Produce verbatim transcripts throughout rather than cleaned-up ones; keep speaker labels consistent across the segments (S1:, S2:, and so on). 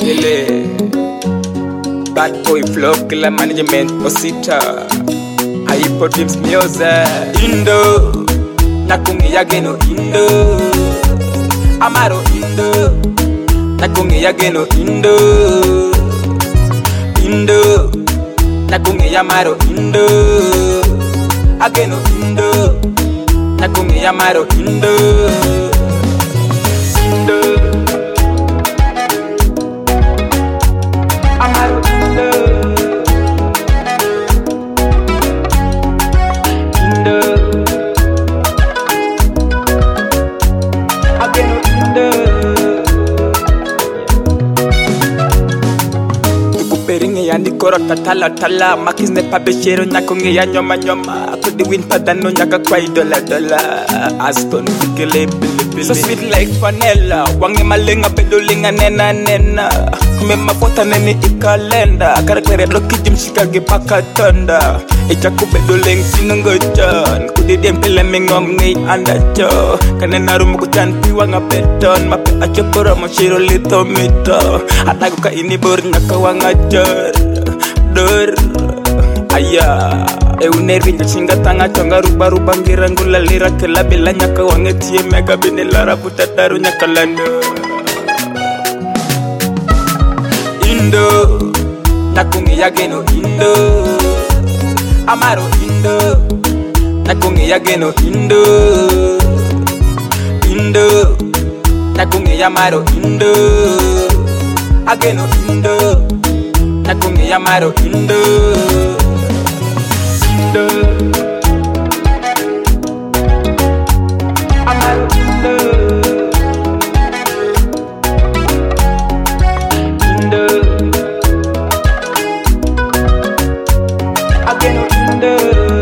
S1: Ile Bad Boy Flow Killer Management Osita Hypo Dreams Music Indo Nakungi yageno Indo Amaro Indo Nakungi yageno Indo Indo Nakungi yamaro Indo Ageno Indo Nakungi yamaro Indo Indo Amaro Indo Indo Ageno Indo Tukuperinge yandi korota tala tala Makis ne pabeshero nyakonge ya nyoma nyoma Kudi win padano nyaka kwa idola dola Aston fikele pili pili So sweet like vanilla Wange malenga pedolinga nena nena Kume mafota nene ikalenda Karakere loki jimshikage paka tonda Echa kubedoling sinungojan Kudi dempele mingom ngay andacho Kanena rumukutan piwanga beton Mape achoporo moshiro lito mito Atago ka inibor nyaka wangajar Dor Aya Eunervi njachinga tanga chonga ruba ruba ngira ngula lira kela bila nyaka wangetie mega bine lara putataru nyaka lando Indo Nakungi yageno Indo Amaro Indo Nakungi yageno Indo Indo Nakungi yamaro Indo Ageno Indo Nakungi yamaro Indo Indo Amaro Indo Indo Ageno Indo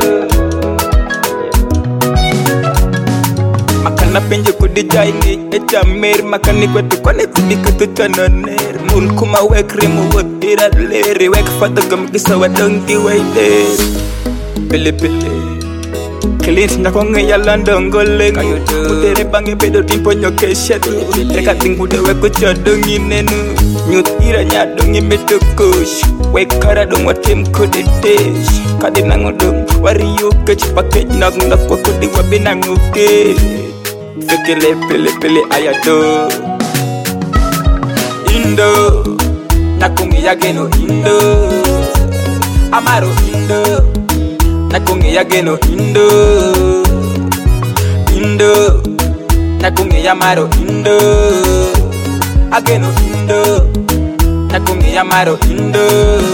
S1: Makana penje kudijai ni echa mer Makani kwetu kwane kudika tutanoner Mul kuma wekri muwotira leri Wek fatagam kisa wadongi waide Pili pili Kilins nyakonge ya landongole Mutere bange pedo timpo nyoke shatu Reka tingude weko chodongi nenu Nyut ira nyadongi metukush Wekara dong watim kuditish Kadi nangodong wariyuke Chipake nagunda kwa kudi wabi nanguke Fikile pili pili ayado Indo Nakungi yageno Indo Amaro Indo Nakungi yageno Indo Indo Nakungi yamaro Indo Ageno Indo Nakungi yamaro Indo